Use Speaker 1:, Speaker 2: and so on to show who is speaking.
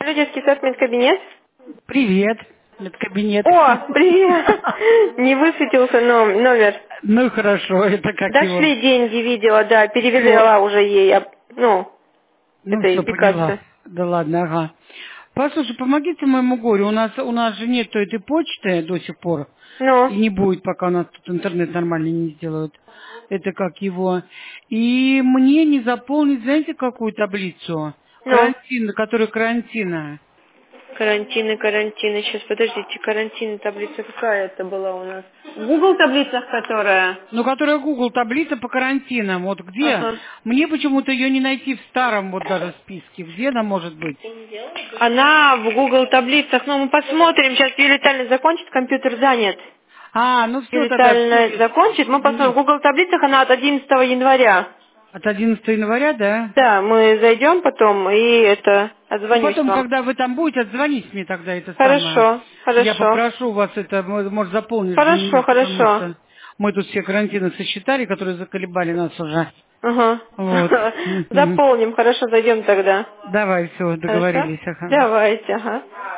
Speaker 1: Алло, детский сад, медкабинет.
Speaker 2: Привет, медкабинет.
Speaker 1: О, привет. Не высветился номер.
Speaker 2: Ну хорошо, это как его.
Speaker 1: Дошли деньги, видела, да,
Speaker 2: Все,
Speaker 1: перевела уже ей,
Speaker 2: ну
Speaker 1: этой
Speaker 2: все, поняла.
Speaker 1: пикассо.
Speaker 2: Да ладно, ага. Послушай, помогите моему горю. У нас же нет этой почты до сих пор.
Speaker 1: Ну,
Speaker 2: И не будет, пока у нас тут интернет нормально не сделают. Это как его. И мне не заполнить, знаете, какую таблицу?
Speaker 1: ну.
Speaker 2: Карантин, которая карантина.
Speaker 1: Карантины. Сейчас, подождите, карантины, таблица какая это была у нас? В Google таблицах которая?
Speaker 2: Ну, которая Google таблица по карантинам. Вот где?
Speaker 1: Ага.
Speaker 2: Мне почему-то ее не найти в старом вот даже списке. Где она может быть?
Speaker 1: Она в Google таблицах, ну мы посмотрим, сейчас Юлия Витальевна закончит, компьютер занят.
Speaker 2: А, ну все
Speaker 1: Юлия
Speaker 2: тогда,
Speaker 1: Витальевна
Speaker 2: все.
Speaker 1: закончит, мы посмотрим. В Google таблицах она от 11 января.
Speaker 2: От 11 января, да?
Speaker 1: Да, мы зайдем потом и
Speaker 2: Ну,
Speaker 1: отзвонюсь
Speaker 2: потом,
Speaker 1: вам.
Speaker 2: когда вы там будете, отзвонить мне тогда это самое.
Speaker 1: Хорошо,
Speaker 2: Я
Speaker 1: хорошо.
Speaker 2: попрошу вас это, может, заполнишь для
Speaker 1: Хорошо,
Speaker 2: меня, потому
Speaker 1: хорошо.
Speaker 2: что мы тут все карантины сосчитали, которые заколебали нас уже.
Speaker 1: Ага.
Speaker 2: Вот. Мгм.
Speaker 1: Заполним, хорошо, зайдем тогда.
Speaker 2: Давай, все,
Speaker 1: Хорошо?
Speaker 2: договорились. Ага.
Speaker 1: Давайте, ага.